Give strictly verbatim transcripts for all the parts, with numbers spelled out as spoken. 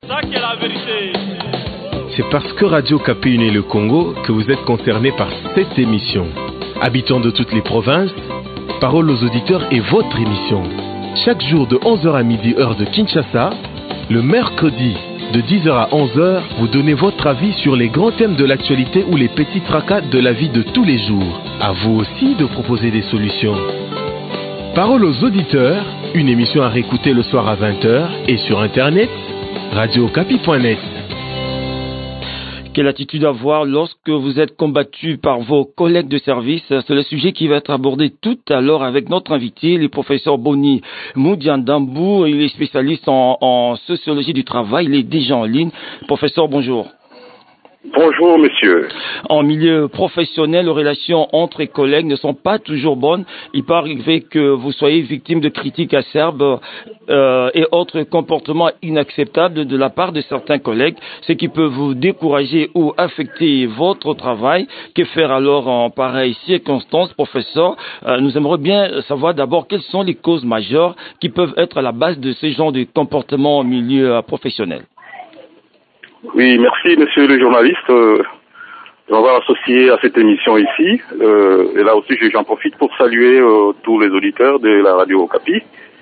Ça qui est la vérité. C'est parce que Radio Kapi unit le Congo que vous êtes concernés par cette émission. Habitants de toutes les provinces, Parole aux auditeurs est votre émission. Chaque jour de onze heures à midi, heure de Kinshasa, le mercredi de dix heures à onze heures, vous donnez votre avis sur les grands thèmes de l'actualité ou les petits tracas de la vie de tous les jours. À vous aussi de proposer des solutions. Parole aux auditeurs, une émission à réécouter le soir à vingt heures et sur internet, radio okapi point net. Quelle attitude avoir lorsque vous êtes combattu par vos collègues de service? C'est le sujet qui va être abordé tout à l'heure avec notre invité, le professeur Boni Moudiandambou. Il est spécialiste en, en sociologie du travail. Il est déjà en ligne. Professeur, bonjour. Bonjour, monsieur. En milieu professionnel, les relations entre collègues ne sont pas toujours bonnes. Il peut arriver que vous soyez victime de critiques acerbes euh, et autres comportements inacceptables de la part de certains collègues, ce qui peut vous décourager ou affecter votre travail. Que faire alors en pareille circonstance, professeur? euh, Nous aimerions bien savoir d'abord quelles sont les causes majeures qui peuvent être à la base de ce genre de comportement en milieu euh, professionnel. Oui, merci, monsieur le journaliste, euh, de m'avoir associé à cette émission ici. Euh, et là aussi, j'en profite pour saluer euh, tous les auditeurs de la radio Okapi.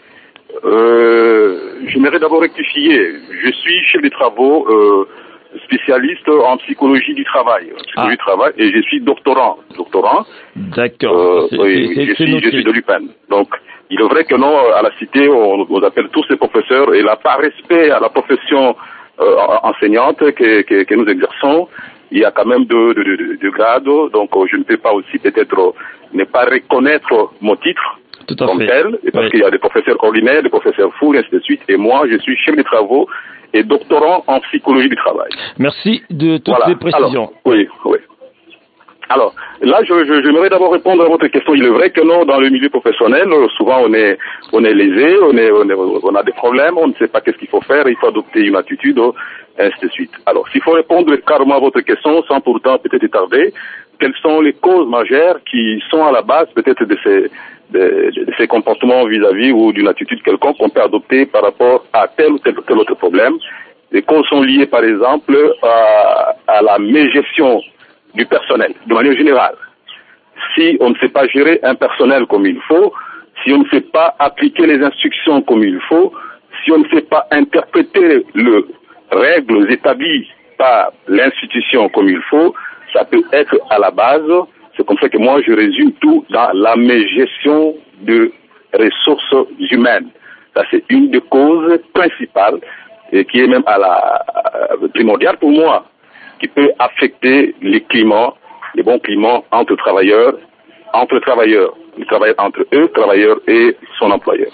Euh, J'aimerais d'abord rectifier. Je suis chef des travaux, euh, spécialiste en psychologie du travail, psychologie ah. du travail, et je suis doctorant. Doctorant. D'accord. Euh, oui, oui, je, suis, je suis de l'U P E N. Donc, il est vrai que non, à la cité, on, on appelle tous les professeurs, et là, par respect à la profession Euh, enseignante que, que, que nous exerçons, il y a quand même deux de, de, de, de grades, donc euh, je ne peux pas aussi peut-être euh, ne pas reconnaître mon titre Tout à comme fait. tel, et parce oui. qu'il y a des professeurs ordinaires, des professeurs fous, et ainsi de suite, et moi je suis chef de travaux et doctorant en psychologie du travail. Merci de toutes voilà. les précisions. Alors, oui, oui. Alors, là, je, je, j'aimerais d'abord répondre à votre question. Il est vrai que non, dans le milieu professionnel, souvent on est, on est lésé, on est, on est, on a des problèmes, on ne sait pas qu'est-ce qu'il faut faire, il faut adopter une attitude, ainsi de suite. Alors, s'il faut répondre carrément à votre question, sans pourtant peut-être étarder, quelles sont les causes majeures qui sont à la base peut-être de ces, de, de ces comportements vis-à-vis ou d'une attitude quelconque qu'on peut adopter par rapport à tel ou tel, tel autre problème? Les causes sont liées, par exemple, à, à la mégestion du personnel, de manière générale. Si on ne sait pas gérer un personnel comme il faut, si on ne sait pas appliquer les instructions comme il faut, si on ne sait pas interpréter les règles établies par l'institution comme il faut, ça peut être à la base. C'est comme ça que moi je résume tout dans la mégestion de ressources humaines. Ça c'est une des causes principales et qui est même à la primordiale pour moi, qui peut affecter les climats, les bons climats entre travailleurs, entre travailleurs, les travailleurs entre eux, travailleurs et son employeur.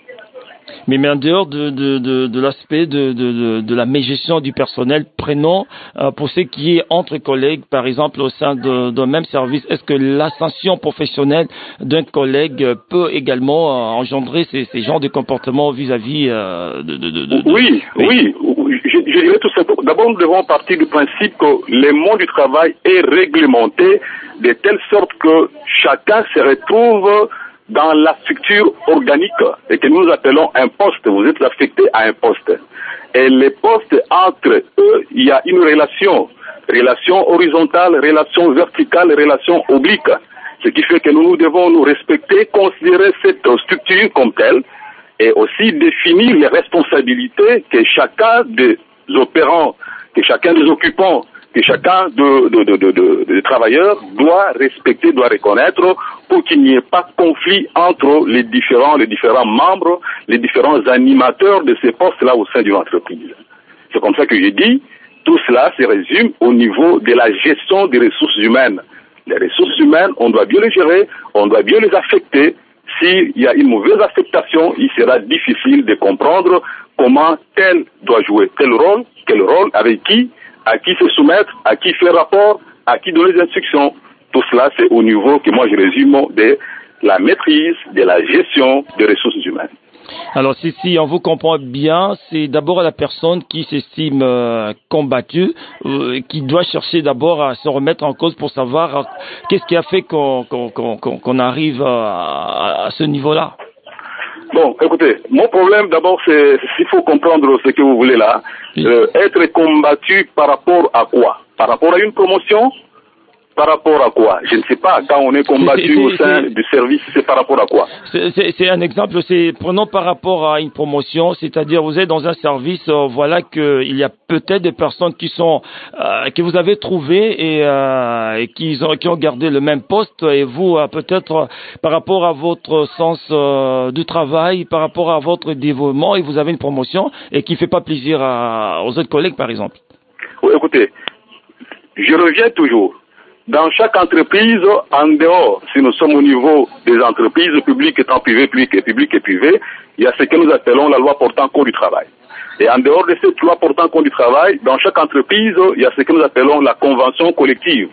Mais, mais en dehors de, de, de, de l'aspect de, de, de, de la mégestion du personnel, prenons euh, pour ce qui est entre collègues, par exemple au sein d'un même service, est-ce que l'ascension professionnelle d'un collègue peut également euh, engendrer ces, ces genres de comportements vis-à-vis euh, de, de, de, de... Oui, oui, oui. Je, je dirais tout simplement, d'abord nous devons partir du principe que le monde du travail est réglementé de telle sorte que chacun se retrouve dans la structure organique et que nous appelons un poste. Vous êtes affecté à un poste. Et les postes, entre eux, il y a une relation. Relation horizontale, relation verticale, relation oblique. Ce qui fait que nous, nous devons nous respecter, considérer cette structure comme telle et aussi définir les responsabilités que chacun des opérants, que chacun des occupants, que chacun de, de, de, de, de, de travailleurs doit respecter, doit reconnaître pour qu'il n'y ait pas de conflit entre les différents, les différents membres, les différents animateurs de ces postes-là au sein d'une entreprise. C'est comme ça que j'ai dit, tout cela se résume au niveau de la gestion des ressources humaines. Les ressources humaines, on doit bien les gérer, on doit bien les affecter. S'il y a une mauvaise affectation, il sera difficile de comprendre comment tel doit jouer tel rôle, quel rôle, avec qui, à qui se soumettre, à qui faire rapport, à qui donner des instructions. Tout cela, c'est au niveau que moi je résume de la maîtrise, de la gestion des ressources humaines. Alors, si, si on vous comprend bien, c'est d'abord la personne qui s'estime euh, combattue, euh, qui doit chercher d'abord à se remettre en cause pour savoir euh, qu'est-ce qui a fait qu'on qu'on, qu'on, qu'on arrive à, à ce niveau-là. Bon, écoutez, mon problème d'abord, c'est s'il faut comprendre ce que vous voulez là. Oui. Euh, être combattu par rapport à quoi? Par rapport à une promotion? Par rapport à quoi? Je ne sais pas. Quand on est combattu C'est- c'est- au sein c'est- du service, c'est par rapport à quoi? C'est- C'est c'est un exemple, c'est prenons par rapport à une promotion, c'est-à-dire vous êtes dans un service, euh, voilà qu'il y a peut-être des personnes qui sont euh, que vous avez trouvées et, euh, et qui ont qui ont gardé le même poste et vous euh, peut-être euh, par rapport à votre sens euh, du travail, par rapport à votre dévouement et vous avez une promotion et qui fait pas plaisir à, aux autres collègues par exemple. Oui, écoutez, je reviens toujours. Dans chaque entreprise, en dehors, si nous sommes au niveau des entreprises publiques étant privées, publiques et publiques et privées, il y a ce que nous appelons la loi portant code du travail. Et en dehors de cette loi portant code du travail, dans chaque entreprise, il y a ce que nous appelons la convention collective.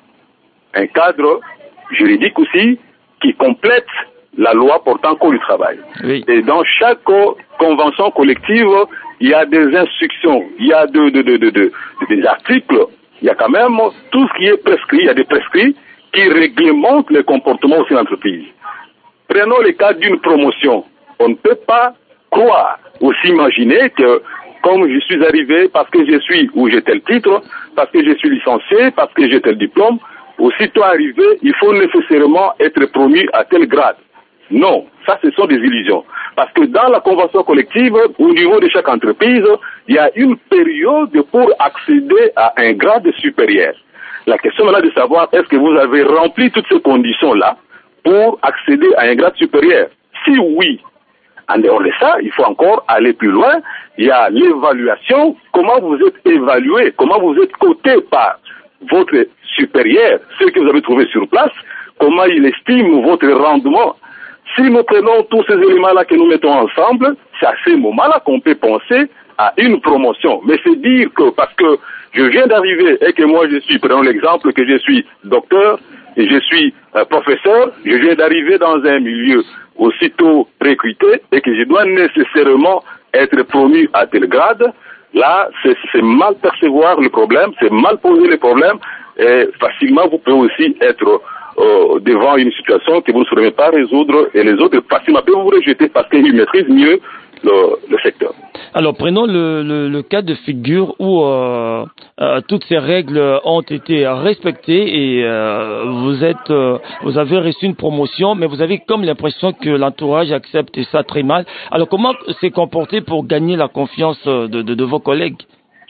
Un cadre juridique aussi qui complète la loi portant code du travail. Oui. Et dans chaque convention collective, il y a des instructions, il y a de, de, de, de, de, des articles, il y a quand même tout ce qui est prescrit, il y a des prescrits qui réglementent les comportements au sein de l'entreprise. Prenons le cas d'une promotion. On ne peut pas croire ou s'imaginer que comme je suis arrivé parce que je suis ou j'ai tel titre, parce que je suis licencié, parce que j'ai tel diplôme, aussitôt arrivé, il faut nécessairement être promu à tel grade. Non, ça ce sont des illusions. Parce que dans la convention collective, au niveau de chaque entreprise, il y a une période pour accéder à un grade supérieur. La question maintenant est de savoir est-ce que vous avez rempli toutes ces conditions-là pour accéder à un grade supérieur. Si oui, en dehors de ça, il faut encore aller plus loin. Il y a l'évaluation, comment vous êtes évalué, comment vous êtes coté par votre supérieur, ceux que vous avez trouvé sur place, comment il estime votre rendement. Si nous prenons tous ces éléments-là que nous mettons ensemble, c'est à ce moment-là qu'on peut penser à une promotion. Mais c'est dire que parce que je viens d'arriver et que moi je suis, prenons l'exemple que je suis docteur et je suis euh, professeur, je viens d'arriver dans un milieu aussitôt recruté et que je dois nécessairement être promu à tel grade, là c'est mal percevoir le problème, c'est mal poser le problème et facilement vous pouvez aussi être Euh, devant une situation que vous ne saurez pas résoudre et les autres facilement peuvent vous rejeter parce qu'ils maîtrisent mieux le, le secteur. Alors prenons le, le, le cas de figure où euh, euh, toutes ces règles ont été respectées et euh, vous êtes, euh, vous avez reçu une promotion, mais vous avez comme l'impression que l'entourage accepte ça très mal. Alors comment s'est comporté pour gagner la confiance de, de, de vos collègues?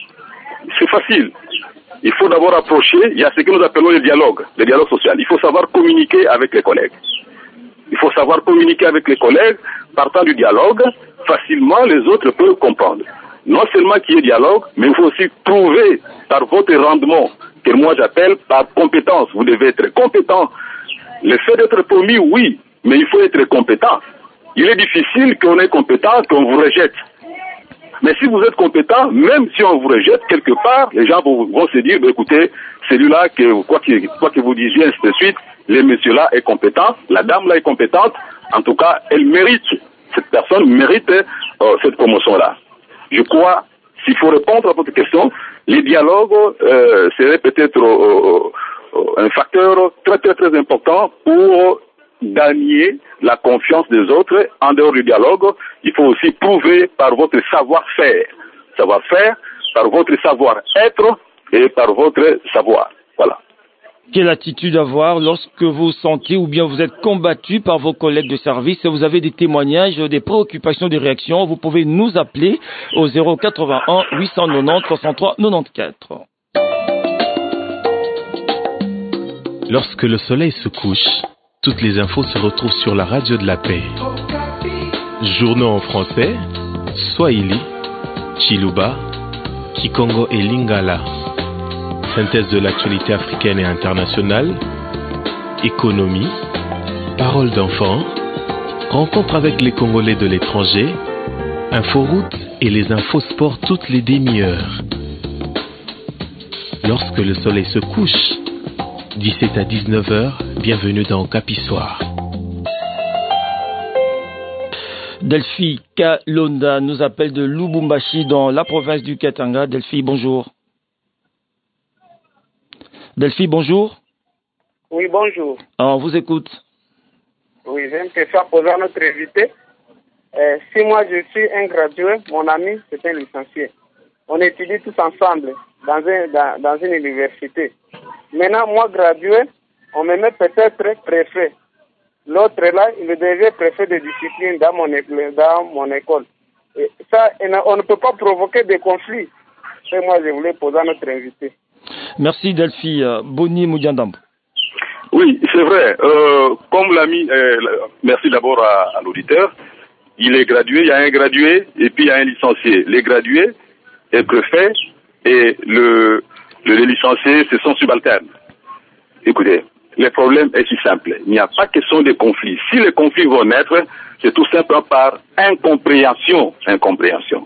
C'est facile. Il faut d'abord approcher, il y a ce que nous appelons le dialogue, le dialogue social. Il faut savoir communiquer avec les collègues. Il faut savoir communiquer avec les collègues, partant du dialogue, facilement les autres peuvent comprendre. Non seulement qu'il y ait dialogue, mais il faut aussi prouver par votre rendement, que moi j'appelle par compétence. Vous devez être compétent. Le fait d'être promis, oui, mais il faut être compétent. Il est difficile qu'on est compétent, qu'on vous rejette. Mais si vous êtes compétent, même si on vous rejette quelque part, les gens vont, vont se dire, bah, écoutez, celui-là, que, quoi, que, quoi que vous disiez, ainsi de suite, le monsieur-là est compétent, la dame-là est compétente, en tout cas, elle mérite, cette personne mérite euh, cette promotion-là. Je crois, s'il faut répondre à votre question, les dialogues euh, seraient peut-être euh, euh, un facteur très très très important pour gagner la confiance des autres. En dehors du dialogue, il faut aussi prouver par votre savoir-faire, savoir-faire, par votre savoir-être et par votre savoir. Voilà. Quelle attitude avoir lorsque vous sentez ou bien vous êtes combattu par vos collègues de service et vous avez des témoignages, des préoccupations, des réactions, vous pouvez nous appeler au zéro quatre-vingt-un huit cent quatre-vingt-dix soixante-trois quatre-vingt-quatorze. Lorsque le soleil se couche, toutes les infos se retrouvent sur la radio de la paix. Journaux en français, Swahili, Chiluba, Kikongo et Lingala. Synthèse de l'actualité africaine et internationale, économie, paroles d'enfants, rencontres avec les Congolais de l'étranger, inforoute et les infos sport toutes les demi-heures. Lorsque le soleil se couche, dix-sept à dix-neuf heures, bienvenue dans Capissoir. Delphi Kalonda nous appelle de Lubumbashi dans la province du Katanga. Delphi, bonjour. Delphi, bonjour. Oui, bonjour. On vous écoute. Oui, j'ai une question à poser à notre invité. Euh, si moi je suis un gradué, mon ami c'est un licencié. On étudie tous ensemble dans, un, dans, dans une université. Maintenant, moi gradué, on me met peut-être préfet. L'autre là, il devient préfet de discipline dans mon, dans mon école. Et ça, on ne peut pas provoquer des conflits. C'est moi je voulais poser à notre invité. Merci Delphi. Boni Moudjandambo. Oui, c'est vrai. Euh, comme l'a mis, euh, merci d'abord à, à l'auditeur. Il est gradué, il y a un gradué et puis il y a un licencié. Les gradués est préfet et le, le, le licencié, c'est son subalterne. Écoutez, le problème est si simple. Il n'y a pas question de conflits. Si les conflits vont naître, c'est tout simplement par incompréhension. Incompréhension.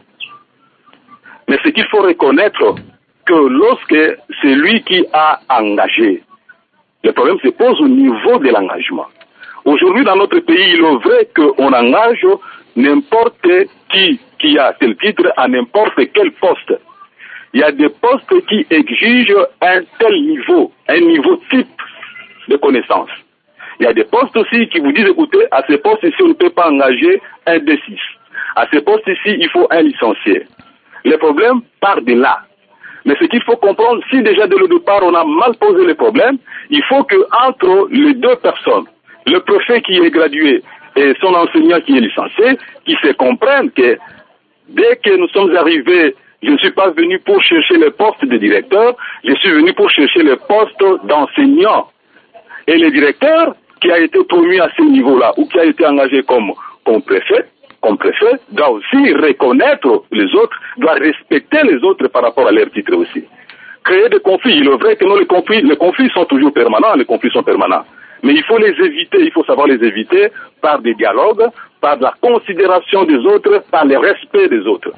Mais ce qu'il faut reconnaître, que lorsque c'est lui qui a engagé, le problème se pose au niveau de l'engagement. Aujourd'hui, dans notre pays, il est vrai qu'on engage n'importe qui qui a tel titre à n'importe quel poste. Il y a des postes qui exigent un tel niveau, un niveau type de connaissance. Il y a des postes aussi qui vous disent, écoutez, à ce poste ici, on ne peut pas engager un D six. À ce poste ici, il faut un licencié. Le problème part de là. Mais ce qu'il faut comprendre, si déjà dès le départ on a mal posé le problème, il faut que entre les deux personnes, le préfet qui est gradué et son enseignant qui est licencié, qui se comprennent que dès que nous sommes arrivés, je ne suis pas venu pour chercher le poste de directeur, je suis venu pour chercher le poste d'enseignant. Et le directeur qui a été promu à ce niveau-là ou qui a été engagé comme, comme préfet, comme préfet, doit aussi reconnaître les autres, doit respecter les autres par rapport à leur titre aussi. Créer des conflits, il est vrai que non, les conflits, les conflits sont toujours permanents, les conflits sont permanents. Mais il faut les éviter, il faut savoir les éviter par des dialogues, par la considération des autres, par le respect des autres.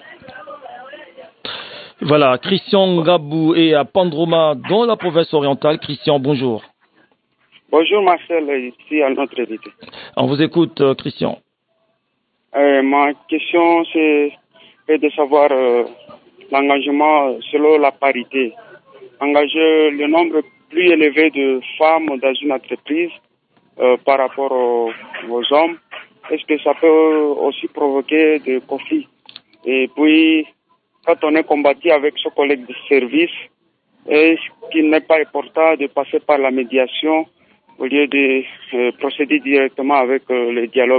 Voilà, Christian Gabou est à Pandroma, dans la province orientale. Christian, bonjour. Bonjour Marcel, ici à notre invité. On vous écoute, Christian. Euh, ma question, c'est de savoir euh, l'engagement selon la parité. Engager le nombre plus élevé de femmes dans une entreprise euh, par rapport aux, aux hommes, est-ce que ça peut aussi provoquer des conflits? Et puis, quand on est combattu avec son collègue de service, est-ce qu'il n'est pas important de passer par la médiation au lieu de euh, procéder directement avec euh, le dialogue?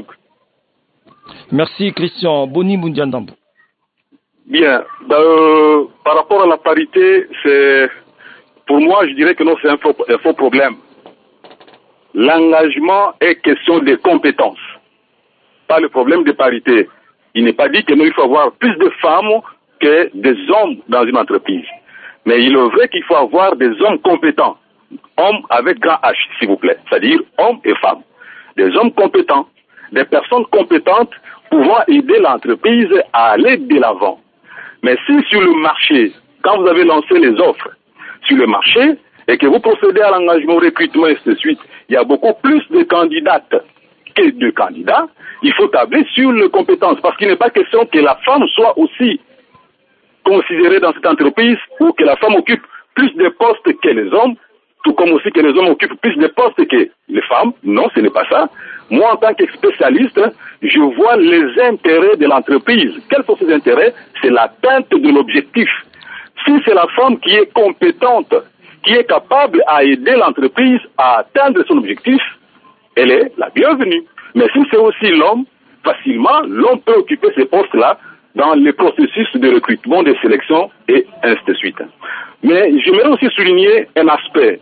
Merci Christian. Boni Moudjandambo. Bien. Euh, par rapport à la parité, c'est, pour moi, je dirais que non, c'est un faux, un faux problème. L'engagement est question de compétences, pas le problème de parité. Il n'est pas dit que non, il faut avoir plus de femmes que des hommes dans une entreprise. Mais il est vrai qu'il faut avoir des hommes compétents. Hommes avec grand H, s'il vous plaît. C'est-à-dire hommes et femmes. Des hommes compétents. Des personnes compétentes pouvant aider l'entreprise à aller de l'avant. Mais si sur le marché, quand vous avez lancé les offres sur le marché et que vous procédez à l'engagement, au recrutement et ainsi de suite, il y a beaucoup plus de candidates que de candidats, il faut tabler sur les compétences parce qu'il n'est pas question que la femme soit aussi considérée dans cette entreprise ou que la femme occupe plus de postes que les hommes, tout comme aussi que les hommes occupent plus de postes que les femmes. Non, ce n'est pas ça. Moi, en tant que spécialiste, je vois les intérêts de l'entreprise. Quels sont ces intérêts? C'est l'atteinte de l'objectif. Si c'est la femme qui est compétente, qui est capable à aider l'entreprise à atteindre son objectif, elle est la bienvenue. Mais si c'est aussi l'homme, facilement, l'homme peut occuper ces postes-là dans les processus de recrutement, de sélection et ainsi de suite. Mais j'aimerais aussi souligner un aspect.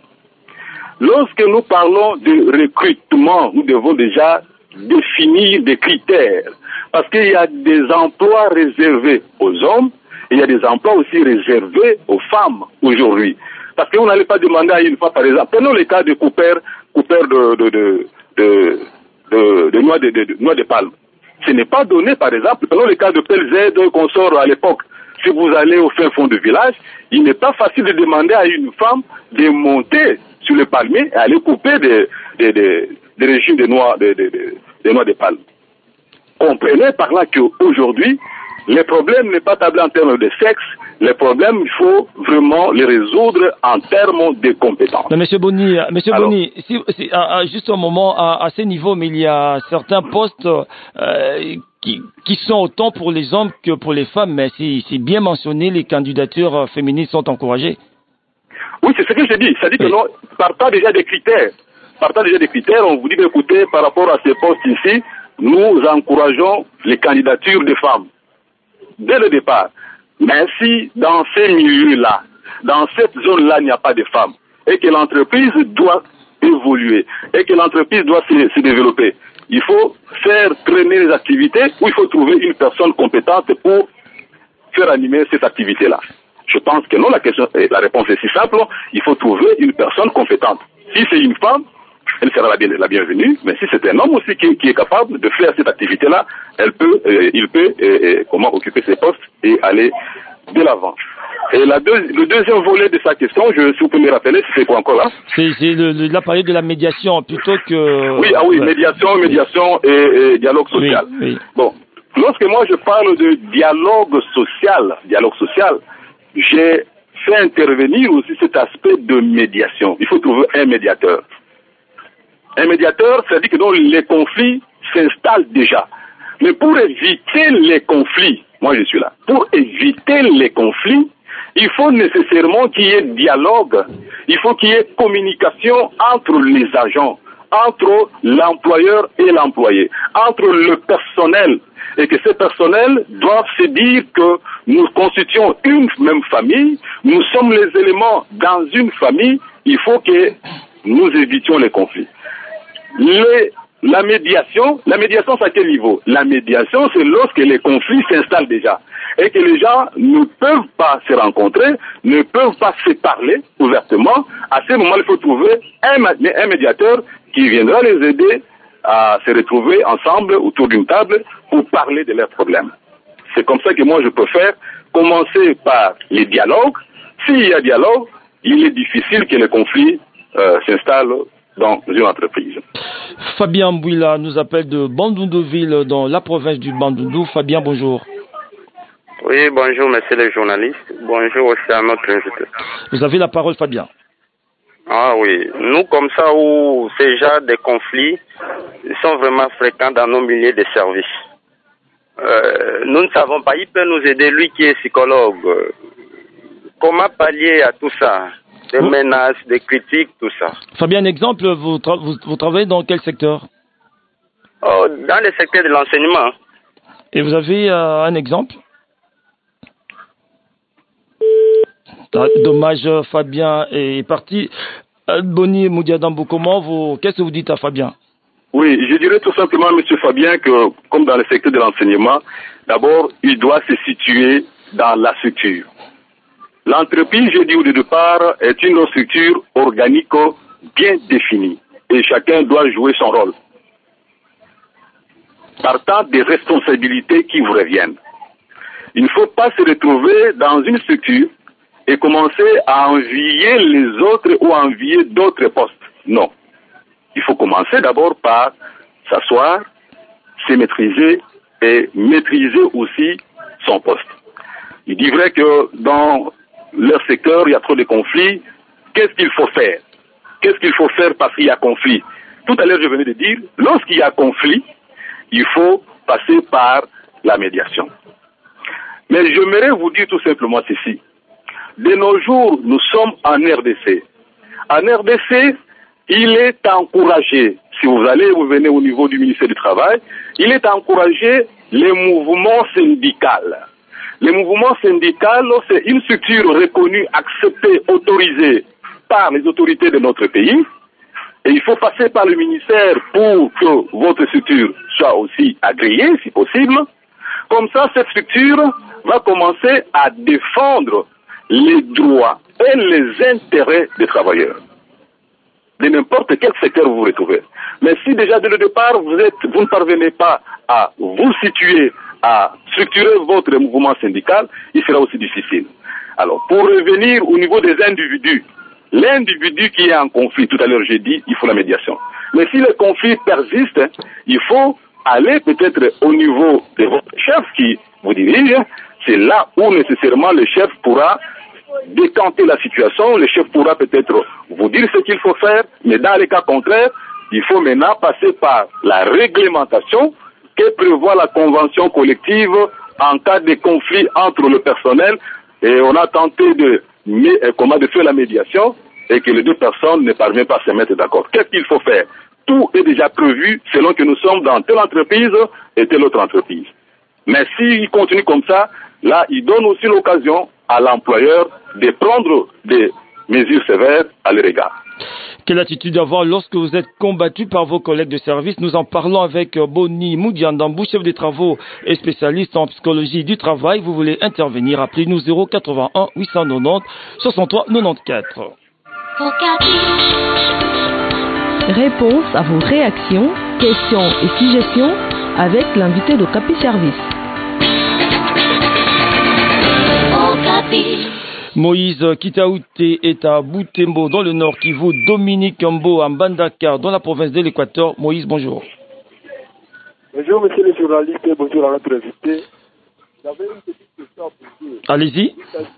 Lorsque nous parlons de recrutement, nous devons déjà définir des critères. Parce qu'il y a des emplois réservés aux hommes et il y a des emplois aussi réservés aux femmes aujourd'hui. Parce que vous n'allez pas demander à une femme, par exemple, prenons le cas de coupeur, coupeur de, de, de, de, de, de, noix de, de, de noix de palme. Ce n'est pas donné, par exemple, prenons le cas de P L Z qu'on sort à l'époque. Si vous allez au fin fond du village, il n'est pas facile de demander à une femme de monter sur le palmier et aller couper des, des, des, des régimes de noix de, de, de, de noix de palme. Comprenez par là qu'aujourd'hui, le problème n'est pas tablé en termes de sexe, les problèmes, il faut vraiment les résoudre en termes de compétences. Mais Monsieur Boni, Monsieur Alors, Boni, si, si, à, à, juste un moment, à, à ce niveau, mais il y a certains postes euh, qui, qui sont autant pour les hommes que pour les femmes, mais c'est bien mentionné, les candidatures féminines sont encouragées. Oui, c'est ce que je dis. Ça dit oui. que non, partant déjà des critères, partant déjà des critères, on vous dit, écoutez, par rapport à ces postes ici, nous encourageons les candidatures des femmes. Dès le départ. Mais si dans ces milieux-là, dans cette zone-là, il n'y a pas de femmes, et que l'entreprise doit évoluer, et que l'entreprise doit se, se développer, il faut faire traîner les activités ou il faut trouver une personne compétente pour faire animer cette activité-là. Je pense que non, la, question, la réponse est si simple, il faut trouver une personne compétente. Si c'est une femme, elle sera la, bien, la bienvenue, mais si c'est un homme aussi qui, qui est capable de faire cette activité-là, elle peut, euh, il peut euh, comment occuper ses postes et aller de l'avant. Et la deux, le deuxième volet de sa question, je, si vous pouvez me rappeler, c'est quoi encore là? C'est la parler de la médiation plutôt que... Oui, ah oui, ouais. médiation, médiation et, et dialogue social. Oui, oui. Bon, lorsque moi je parle de dialogue social, dialogue social, j'ai fait intervenir aussi cet aspect de médiation. Il faut trouver un médiateur. Un médiateur, c'est-à-dire que donc, les conflits s'installent déjà. Mais pour éviter les conflits, moi je suis là, pour éviter les conflits, il faut nécessairement qu'il y ait dialogue, il faut qu'il y ait communication entre les agents, entre l'employeur et l'employé, entre le personnel, et que ces personnels doivent se dire que nous constituons une même famille, nous sommes les éléments dans une famille, il faut que nous évitions les conflits. Les, la médiation, la médiation c'est à quel niveau? La médiation c'est lorsque les conflits s'installent déjà et que les gens ne peuvent pas se rencontrer, ne peuvent pas se parler ouvertement. À ce moment, il faut trouver un, un médiateur qui viendra les aider à se retrouver ensemble autour d'une table pour parler de leurs problèmes. C'est comme ça que moi je peux faire, commencer par les dialogues. S'il y a dialogue, il est difficile que les conflits euh, s'installent dans une entreprise. Fabien Mbouila nous appelle de Bandoundoville dans la province du Bandundu. Fabien, bonjour. Oui, bonjour monsieur le journaliste. Bonjour aussi à notre invité. Vous avez la parole, Fabien. Ah oui, nous comme ça où ces genres de conflits sont vraiment fréquents dans nos milieux de services. Euh, nous ne savons pas, il peut nous aider, lui qui est psychologue. Comment pallier à tout ça? Des vous... menaces, des critiques, tout ça. Fabien, un exemple, vous, tra vous, vous travaillez dans quel secteur? Oh, dans le secteur de l'enseignement. Et vous avez euh, un exemple? Ah, dommage, Fabien est parti. Boni Moudiadambou, comment vous, qu'est-ce que vous dites à Fabien? Oui, je dirais tout simplement, monsieur Fabien, que comme dans le secteur de l'enseignement, d'abord, il doit se situer dans la structure. L'entreprise, je dis au départ, est une structure organique bien définie et chacun doit jouer son rôle. Partant des responsabilités qui vous reviennent. Il ne faut pas se retrouver dans une structure et commencer à envier les autres ou à envier d'autres postes. Non. Il faut commencer d'abord par s'asseoir, se maîtriser et maîtriser aussi son poste. Il dit vrai que dans leur secteur, il y a trop de conflits. Qu'est-ce qu'il faut faire? Qu'est-ce qu'il faut faire parce qu'il y a conflit? Tout à l'heure, je venais de dire, lorsqu'il y a conflit, il faut passer par la médiation. Mais j'aimerais vous dire tout simplement ceci. De nos jours, nous sommes en R D C. En R D C, il est encouragé, si vous allez, vous venez au niveau du ministère du Travail, il est encouragé les mouvements syndicaux. Les mouvements syndicaux, c'est une structure reconnue, acceptée, autorisée par les autorités de notre pays. Et il faut passer par le ministère pour que votre structure soit aussi agréée, si possible. Comme ça, cette structure va commencer à défendre les droits et les intérêts des travailleurs. De n'importe quel secteur vous vous retrouvez. Mais si déjà dès le départ, vous, êtes, vous ne parvenez pas à vous situer, à structurer votre mouvement syndical, il sera aussi difficile. Alors, pour revenir au niveau des individus, l'individu qui est en conflit, tout à l'heure j'ai dit, il faut la médiation. Mais si le conflit persiste, il faut aller peut-être au niveau de votre chef qui vous dirige. C'est là où nécessairement le chef pourra décanter la situation, le chef pourra peut-être vous dire ce qu'il faut faire, mais dans les cas contraires, il faut maintenant passer par la réglementation que prévoit la convention collective en cas de conflit entre le personnel, et on a tenté de, comment, de faire la médiation et que les deux personnes ne parviennent pas à se mettre d'accord. Qu'est-ce qu'il faut faire? Tout est déjà prévu selon que nous sommes dans telle entreprise et telle autre entreprise. Mais s'il continue comme ça, là, il donne aussi l'occasion à l'employeur de prendre des mesures sévères à leur égard. Quelle attitude avoir lorsque vous êtes combattu par vos collègues de service? Nous en parlons avec Boni Moudiandambou, chef des travaux et spécialiste en psychologie du travail. Vous voulez intervenir? Appelez-nous zéro quatre-vingt-un huit cent quatre-vingt-dix soixante-trois quatre-vingt-quatorze. Réponse à vos réactions, questions et suggestions avec l'invité de Capi Service. Moïse Kitaouté est à Boutembo dans le Nord Kivu, Dominique Mbo à Mbandaka dans la province de l'Équateur. Moïse, bonjour. Bonjour monsieur le journaliste, bonjour à notre invité. J'avais une petite question à poser. Allez-y.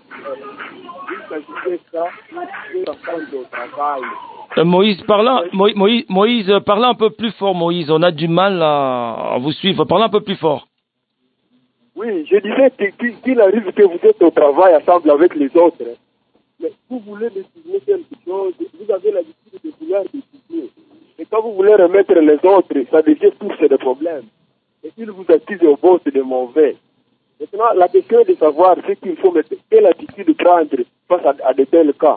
Euh, Moïse, parlant, Moïse, Moïse, parlez un peu plus fort, Moïse. On a du mal à, à vous suivre. Parlez un peu plus fort. Oui, je disais qu'il arrive que vous êtes au travail ensemble avec les autres. Mais vous voulez décider quelque chose, vous avez l'habitude de vouloir décider. Et quand vous voulez remettre les autres, ça devient tous des problèmes. Et ils vous accusent au boss de mauvais. Maintenant, la question est de savoir ce qu'il faut mettre, quelle attitude prendre face à, à de tels cas.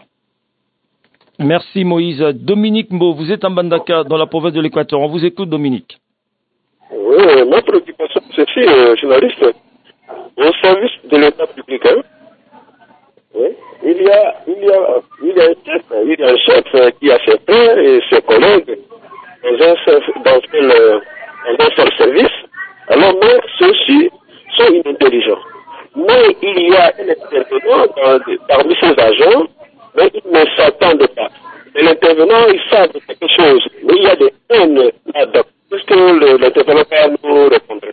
Merci Moïse. Dominique Mbo, vous êtes en Mbandaka dans la province de l'Équateur. On vous écoute, Dominique. Oui, ma préoccupation, c'est si, euh, journaliste, au service de l'État public, hein, oui, il y a, il y a, il y a un chef, il y a un chef qui a ses pairs et ses collègues dans un chef, dans quel, dans un seul service. Alors, mais ceux-ci sont inintelligents. Mais il y a un intervenant dans, parmi ces agents, mais ils ne s'attendent pas. Et l'intervenant, ils savent quelque chose. Mais il y a des haines là-dedans. Est-ce que l'intervenant peut nous répondre?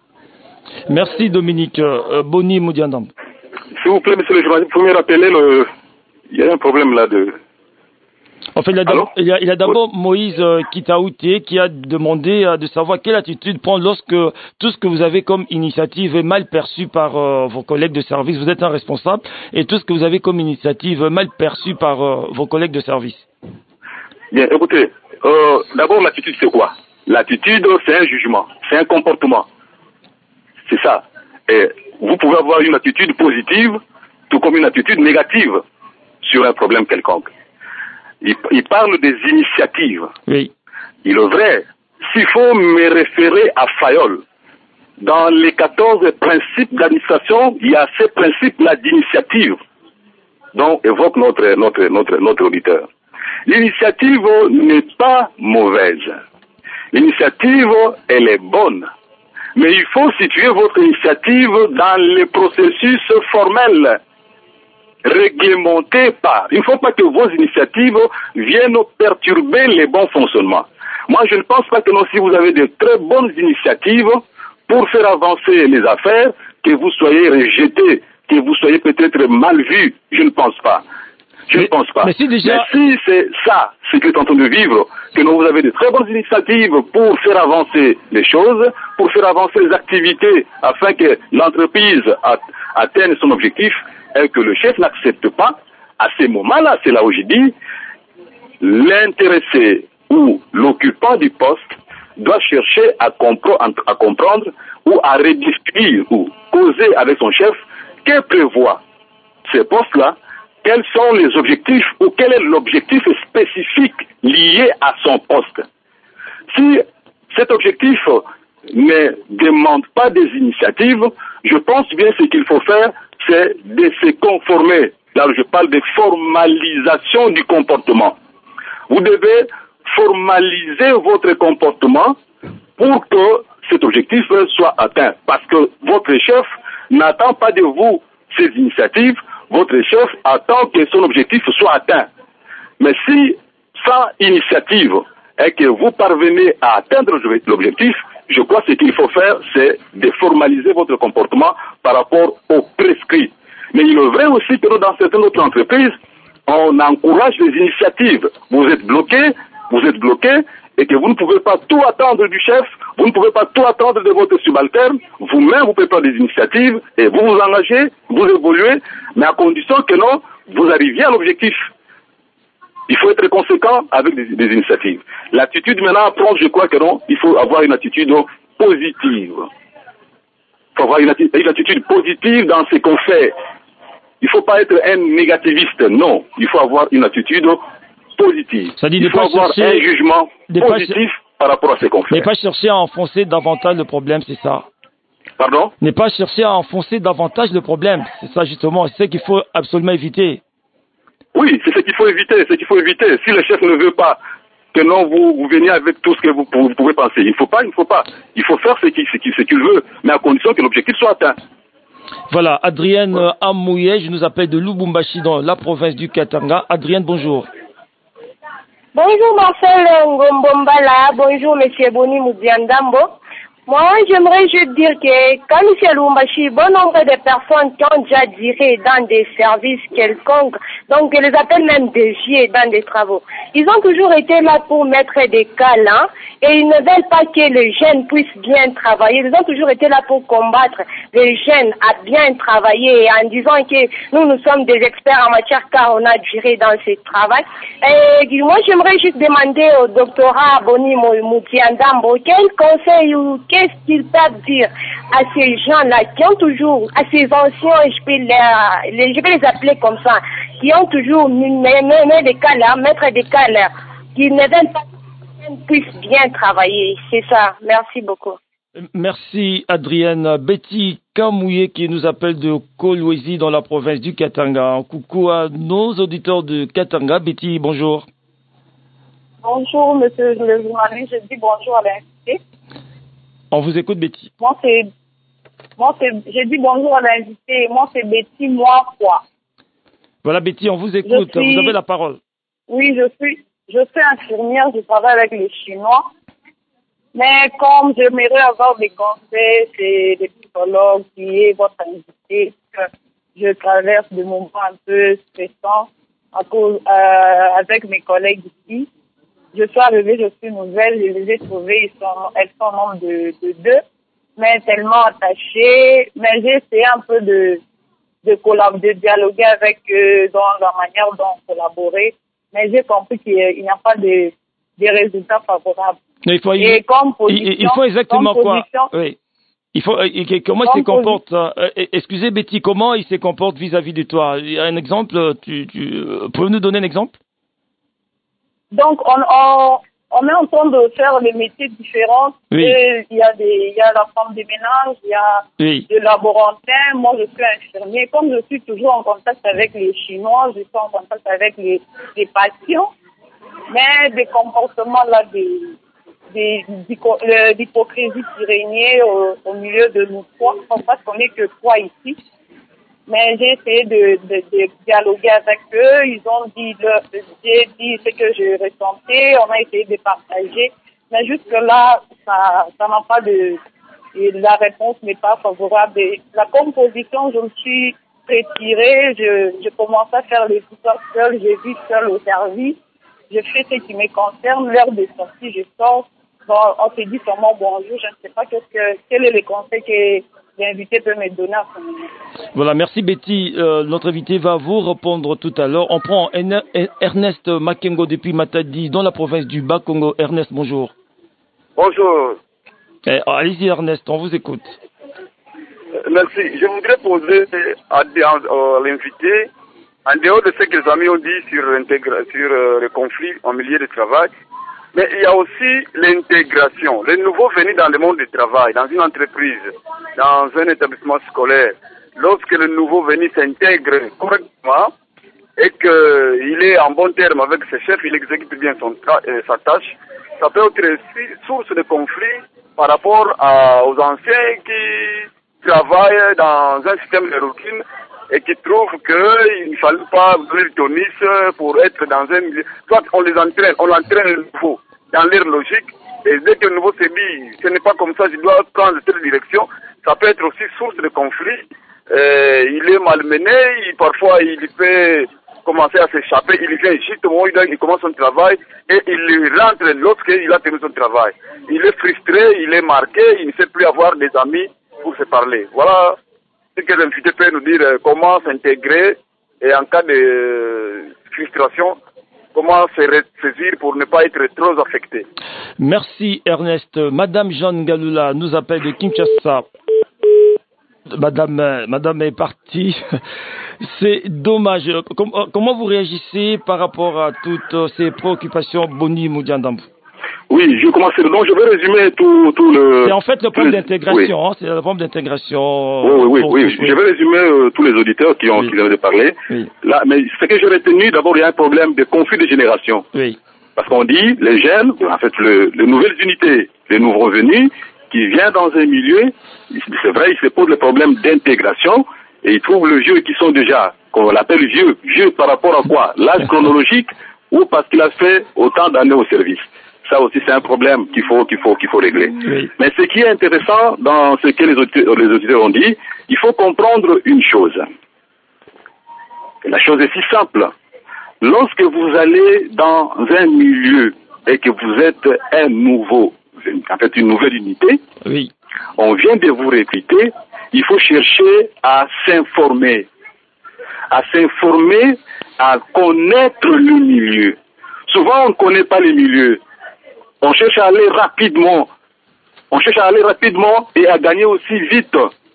Merci Dominique. Euh, Boni Moudiandam. S'il vous plaît, monsieur le journaliste, vous pouvez me rappeler le... Il y a un problème là de... En fait, il y a d'abord, il y a, il y a d'abord Moïse euh, Kitaouté qui a demandé euh, de savoir quelle attitude prendre lorsque tout ce que vous avez comme initiative est mal perçu par euh, vos collègues de service. Vous êtes un responsable et tout ce que vous avez comme initiative est mal perçu par euh, vos collègues de service. Bien, écoutez, euh, d'abord l'attitude c'est quoi? L'attitude c'est un jugement, c'est un comportement. C'est ça. Et vous pouvez avoir une attitude positive tout comme une attitude négative sur un problème quelconque. Il, il parle des initiatives. Oui. Il est vrai, s'il faut me référer à Fayol, dans les quatorze principes d'administration, il y a ces principes-là d'initiative dont évoque notre, notre, notre, notre auditeur. L'initiative n'est pas mauvaise. L'initiative, elle est bonne. Mais il faut situer votre initiative dans les processus formels réglementés par. Il ne faut pas que vos initiatives viennent perturber les bons fonctionnements. Moi, je ne pense pas que non, si vous avez de très bonnes initiatives pour faire avancer les affaires, que vous soyez rejeté, que vous soyez peut-être mal vu. Je ne pense pas. Je mais, ne pense pas. Mais si, déjà... mais si c'est ça, ce que est en train de vivre, que vous avez de très bonnes initiatives pour faire avancer les choses, pour faire avancer les activités, afin que l'entreprise atteigne son objectif, et que le chef n'accepte pas, à ces moments-là, c'est là où je dis, l'intéressé ou l'occupant du poste doit chercher à, compre à comprendre ou à rediscuter ou causer avec son chef que prévoit ces postes-là, quels sont les objectifs ou quel est l'objectif spécifique lié à son poste. Si cet objectif ne demande pas des initiatives, je pense bien ce qu'il faut faire, c'est de se conformer. Là, je parle de formalisation du comportement. Vous devez formaliser votre comportement pour que cet objectif soit atteint. Parce que votre chef n'attend pas de vous ces initiatives, votre chef attend que son objectif soit atteint. Mais si, sans initiative, et que vous parvenez à atteindre l'objectif, je crois que ce qu'il faut faire, c'est de formaliser votre comportement par rapport aux prescrits. Mais il est vrai aussi que dans certaines autres entreprises, on encourage les initiatives. Vous êtes bloqué, vous êtes bloqué, et que vous ne pouvez pas tout attendre du chef, vous ne pouvez pas tout attendre de votre subalterne, vous-même vous pouvez prendre des initiatives et vous vous engagez, vous évoluez, mais à condition que non, vous arriviez à l'objectif. Il faut être conséquent avec des, des initiatives. L'attitude maintenant à prendre, je crois que non, il faut avoir une attitude positive. Il faut avoir une attitude, une attitude positive dans ce qu'on fait. Il ne faut pas être un négativiste, non. Il faut avoir une attitude positive. Ça dit il faut avoir chercher, un jugement positif par rapport à ce qu'on fait. Ne pas chercher à enfoncer davantage le problème, c'est ça. Pardon? Ne pas chercher à enfoncer davantage le problème. C'est ça justement, c'est ce qu'il faut absolument éviter. Oui, c'est ce qu'il faut éviter, c'est ce qu'il faut éviter. Si le chef ne veut pas que non, vous, vous veniez avec tout ce que vous, vous pouvez penser. Il ne faut pas, il ne faut pas. Il faut faire ce qu'il ce qu'il, ce qu'il veut, mais à condition que l'objectif soit atteint. Voilà, Adrienne ouais. Amouye, je nous appelle de Lubumbashi dans la province du Katanga. Adrienne, bonjour. Bonjour Marcel Ngombombala, bonjour Monsieur Boni Moudiandambo. Moi, j'aimerais juste dire que quand M. Lumbashi, bon nombre de personnes qui ont déjà dirigé dans des services quelconques, donc je les appelle même déviés dans des travaux, ils ont toujours été là pour mettre des câlins et ils ne veulent pas que les jeunes puissent bien travailler. Ils ont toujours été là pour combattre les jeunes à bien travailler en disant que nous, nous sommes des experts en matière car on a duré dans ce travail. Et moi, j'aimerais juste demander au doctorat Boni Moutiandambo quel conseil ou qu'est-ce qu'ils peuvent dire à ces gens-là qui ont toujours, à ces anciens, je peux les, les, je peux les appeler comme ça, qui ont toujours mis, mis, mis des cas là, mettre des cas là, qui ne veulent pas qu'ils puissent bien travailler. C'est ça. Merci beaucoup. Merci Adrienne. Betty Kamouye qui nous appelle de Kolwezi dans la province du Katanga. Coucou à nos auditeurs de Katanga. Betty, bonjour. Bonjour monsieur le journaliste, je dis bonjour à l'invité. On vous écoute, Betty. Moi, c'est, moi, c'est, j'ai dit bonjour à l'invité. Moi, c'est Betty, moi, quoi. Voilà, Betty, on vous écoute. Suis... Vous avez la parole. Oui, je suis, je suis infirmière, je travaille avec les Chinois. Mais comme j'aimerais avoir des conseils, c'est des psychologues qui est votre invité, que je traverse des moments un peu stressants à cause, euh, avec mes collègues ici. Je suis arrivée, je suis nouvelle, je les ai trouvées, ils sont, elles sont au nombre de, de deux, mais tellement attachées. Mais j'ai essayé un peu de, de collaborer, de dialoguer avec eux dans la manière dont on collaborait. Mais j'ai compris qu'il n'y a pas de, de résultats favorables. Mais il faut, Et il, comme position, il, il faut exactement quoi? Oui. Il faut, comment il se comporte, euh, excusez Betty, comment il se comporte vis-à-vis de toi? Il y a un exemple, tu, tu, pouvez nous donner un exemple? Donc, on, on, on est en train de faire des métiers différents. Oui. Et il y a des, il y a la femme de ménage, il y a oui. le laborantin. Moi, je suis infirmier. Comme je suis toujours en contact avec les Chinois, je suis en contact avec les, les patients. Mais des comportements là, des, des, d'hypocrisie qui régnait au, au milieu de nous trois. Parce qu'on n'est que trois ici. Mais j'ai essayé de, de, de dialoguer avec eux. Ils ont dit, leur, j'ai dit ce que je ressentais. On a essayé de partager. Mais jusque-là, ça, ça n'a pas de, et la réponse n'est pas favorable. Et la composition, je me suis retirée. Je, je commençais à faire les histoires seule. J'ai vu seule au service. Je fais ce qui me concerne. L'heure de sortie, je sors. Bon, on se dit seulement bonjour. Je ne sais pas qu'est-ce que, quel est le conseil que l'invité peut me donner à ce moment. Voilà, merci Betty. Euh, notre invité va vous répondre tout à l'heure. On prend Ernest Makengo depuis Matadi, dans la province du Bas-Congo. Ernest, bonjour. Bonjour. Eh, allez-y Ernest, on vous écoute. Euh, merci. Je voudrais poser à, à, à l'invité, en dehors de ce que les amis ont dit sur, sur euh, le conflit en milieu de travail, mais il y a aussi l'intégration. Les nouveaux venus dans le monde du travail, dans une entreprise, dans un établissement scolaire, lorsque le nouveau venu s'intègre correctement et qu'il est en bon terme avec ses chefs, il exécute bien son tra- euh, sa tâche, ça peut être aussi source de conflit par rapport à, aux anciens qui travaillent dans un système de routine et qui trouvent qu'il ne fallait pas donner le tonus pour être dans un milieu. Soit on les entraîne, on entraîne le nouveau dans leur logique, et dès que le nouveau se dit, ce n'est pas comme ça, je dois prendre telle direction, ça peut être aussi source de conflit. Euh, il est malmené, il, parfois il peut commencer à s'échapper, il vient justement, il, il commence son travail et il rentre lorsqu'il a terminé son travail. Il est frustré, il est marqué, il ne sait plus avoir des amis pour se parler. Voilà ce que l'invité peut nous dire, comment s'intégrer et en cas de frustration, comment se ressaisir pour ne pas être trop affecté. Merci Ernest. Madame Jeanne Galula nous appelle de Kinshasa. Madame, Madame est partie. C'est dommage. Comment vous réagissez par rapport à toutes ces préoccupations, Boni Moudiandambou? Oui, je commence. Donc, je vais résumer tout, tout le. C'est en fait le problème les... d'intégration. Oui. Hein, c'est le problème d'intégration. Oui, oui, oui. oui. Je vais résumer euh, tous les auditeurs qui ont oui. qui viennent de parler. Oui. Là, mais ce que j'ai retenu, d'abord, il y a un problème de conflit de génération. Oui. Parce qu'on dit les jeunes, en fait, le, les nouvelles unités, les nouveaux venus, qui viennent dans un milieu, c'est vrai, ils se posent le problème d'intégration et ils trouvent le vieux qui sont déjà, qu'on l'appelle vieux, vieux par rapport à quoi? L'âge chronologique ou parce qu'il a fait autant d'années au service. Ça aussi, c'est un problème qu'il faut, qu'il faut, qu'il faut régler. Oui. Mais ce qui est intéressant dans ce que les auditeurs, les auditeurs ont dit, il faut comprendre une chose. Et la chose est si simple. Lorsque vous allez dans un milieu et que vous êtes un nouveau, en fait une nouvelle unité, oui. on vient de vous recruter, il faut chercher à s'informer, à s'informer, à connaître le milieu. Souvent, on ne connaît pas les milieux. On cherche à aller rapidement. On cherche à aller rapidement et à gagner aussi vite,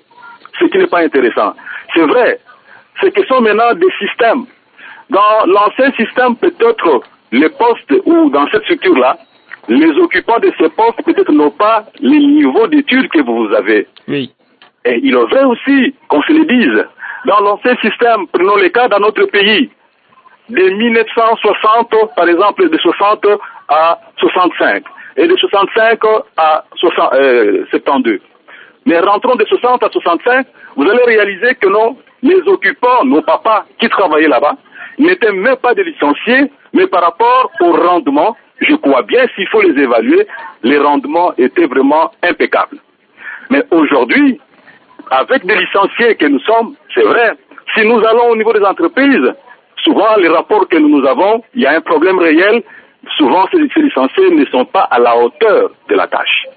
ce qui n'est pas intéressant. C'est vrai, c'est que sont maintenant des systèmes. Dans l'ancien système, peut-être, les postes ou dans cette structure-là, les occupants de ces postes peut-être n'ont pas les niveaux d'études que vous avez. Oui. Et il est vrai aussi qu'on se le dise. Dans l'ancien système, prenons les cas dans notre pays, de mille neuf cent soixante, par exemple, de soixante à soixante-cinq, et de soixante-cinq à soixante, euh, soixante-douze. Mais rentrons de soixante à soixante-cinq, vous allez réaliser que non, les occupants, nos papas qui travaillaient là-bas, n'étaient même pas des licenciés, mais par rapport au rendement, je crois bien, s'il faut les évaluer, les rendements étaient vraiment impeccables. Mais aujourd'hui, avec des licenciés que nous sommes, c'est vrai, si nous allons au niveau des entreprises, souvent les rapports que nous avons, il y a un problème réel, souvent ces, ces licenciés ne sont pas à la hauteur de la tâche.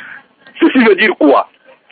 Ceci veut dire quoi?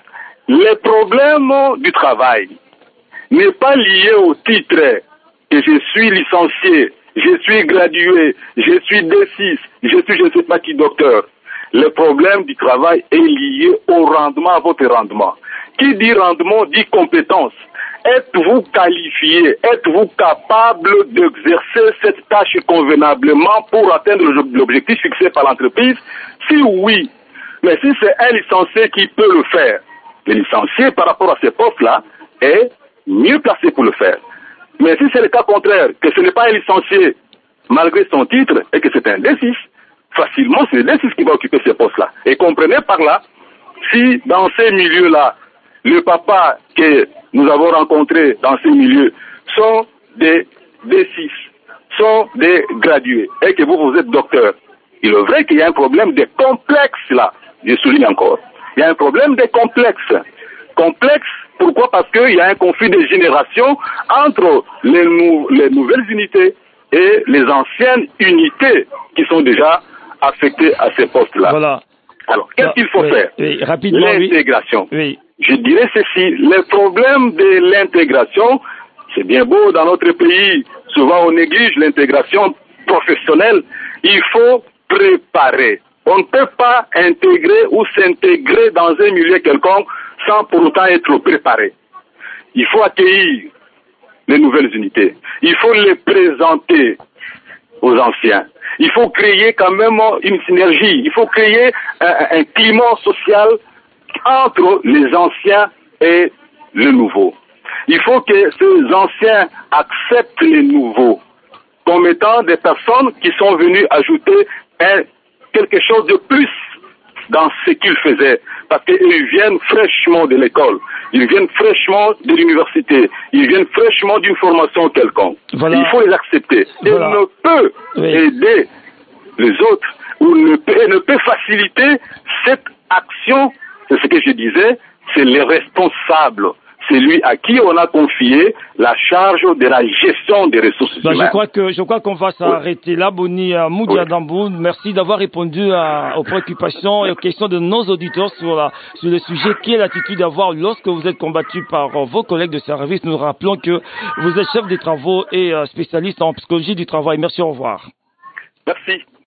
Les problèmes du travail n'est pas lié au titre que je suis licencié, je suis gradué, je suis D six, je suis je ne sais pas qui docteur. Le problème du travail est lié au rendement, à votre rendement. Qui dit rendement dit compétence. Êtes-vous qualifié? Êtes-vous capable d'exercer cette tâche convenablement pour atteindre l'objectif fixé par l'entreprise? Si oui, mais si c'est un licencié qui peut le faire, le licencié par rapport à ces postes-là est mieux placé pour le faire. Mais si c'est le cas contraire, que ce n'est pas un licencié malgré son titre et que c'est un D six, facilement c'est le D six qui va occuper ces postes-là. Et comprenez par là, si dans ces milieux-là, le papa que nous avons rencontré dans ces milieux sont des D six, sont des gradués, et que vous, vous êtes docteur, il est vrai qu'il y a un problème de complexe là, je souligne encore. Il y a un problème de complexe. Complexe, pourquoi? Parce qu'il y a un conflit de génération entre les, nou les nouvelles unités et les anciennes unités qui sont déjà affectées à ces postes-là. Voilà. Alors, qu'est-ce qu'il faut oui, faire? Oui, rapidement. L'intégration. Oui. Je dirais ceci, le problème de l'intégration, c'est bien beau dans notre pays, souvent on néglige l'intégration professionnelle, il faut préparer. On ne peut pas intégrer ou s'intégrer dans un milieu quelconque sans pour autant être préparé. Il faut accueillir les nouvelles unités. Il faut les présenter aux anciens. Il faut créer quand même une synergie. Il faut créer un, un climat social entre les anciens et le nouveau. Il faut que ces anciens acceptent les nouveaux comme étant des personnes qui sont venues ajouter un, quelque chose de plus dans ce qu'ils faisaient. Parce qu'ils viennent fraîchement de l'école, ils viennent fraîchement de l'université, ils viennent fraîchement d'une formation quelconque. Voilà. Il faut les accepter. Voilà. Et ne peut oui. aider les autres ou ne peut, ne peut faciliter cette action. C'est ce que je disais, c'est les responsables, celui à qui on a confié la charge de la gestion des ressources ben, humaines. Je crois que je crois qu'on va s'arrêter oui. là, Boni uh, Moudiadambou. Oui. Merci d'avoir répondu à, aux préoccupations et aux questions de nos auditeurs sur, la, sur le sujet qui est l'attitude à avoir lorsque vous êtes combattu par uh, vos collègues de service. Nous rappelons que vous êtes chef des travaux et uh, spécialiste en psychologie du travail. Merci, au revoir. Merci.